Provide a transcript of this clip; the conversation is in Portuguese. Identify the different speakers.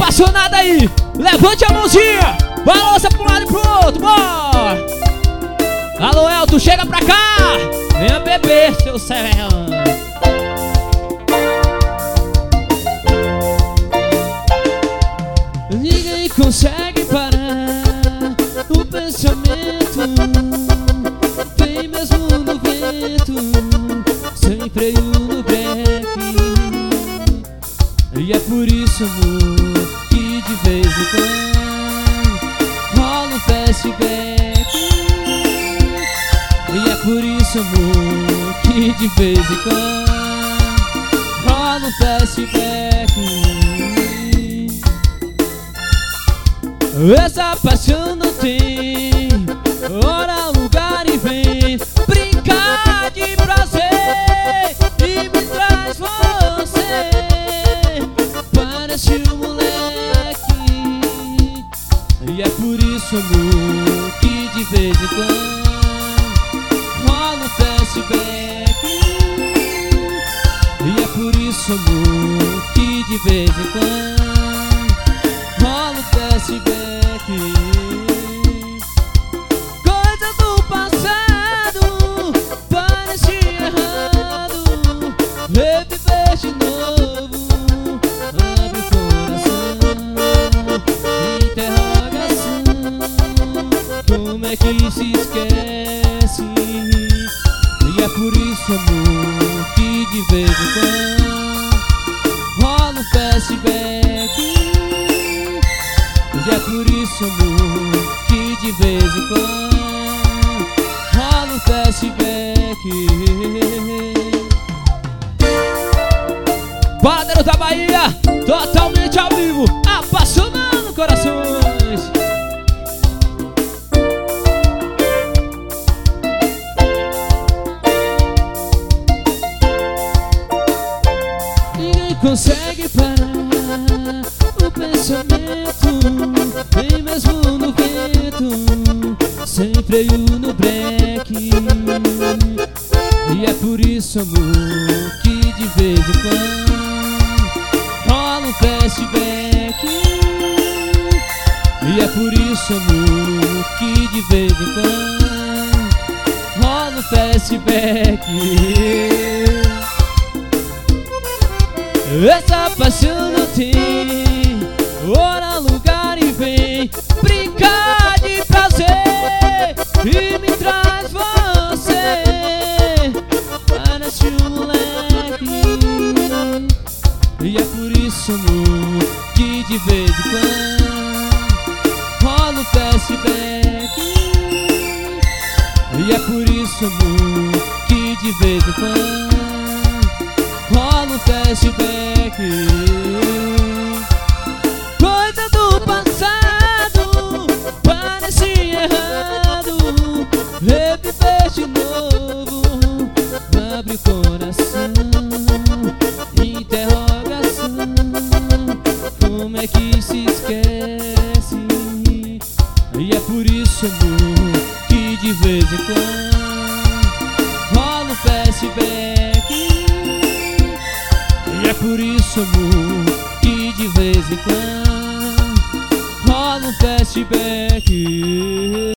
Speaker 1: apaixonado aí, levante a mãozinha, balança pra um lado e pro outro, bora! Alô, Elton, chega pra cá! Venha beber, seu céu. Ninguém consegue parar o pensamento, vem mesmo no vento, sem freio no breque. E é por isso, amor, que de vez em quando rola um flashback. E é por isso, amor, que de vez em quando rola um flashback. Essa paixão não tem hora, lugar e vem brincar de prazer e me traz você. Parece um moleque. E é por isso, amor, que de vez em quando rola um flashback. E é por isso, amor, que de vez em quando rola um flashback. Coisas do passado parecia errado, reviver de novo. Abre o coração, interrogação. Como é que se esquece? E é por isso, amor, que de vez em quando rola um flashback. E é por isso, amor, que de vez em quando rola um flashback. Padeiro da Bahia, totalmente ao vivo, apaixonando corações. Ninguém consegue parar o pensamento, vem mesmo no vento, sem freio no breque. E é por isso, amor, que de vez em quando rola um flashback. E é por isso, amor, que de vez em quando rola um flashback. Essa paixão não tem hora, lugar e vem brincar de prazer e me traz você. Parece um moleque. E é por isso, amor, que de vez em quando rola um flashback. E é por isso, amor, que de vez em quando rola um flashback. Coisa do passado parecia errado, reviver de novo. Abre o coração, interrogação. Como é que se esquece? E é por isso, amor, que de vez em quando rola um flashback. E é por isso, amor, que de vez em quando rola um flashback.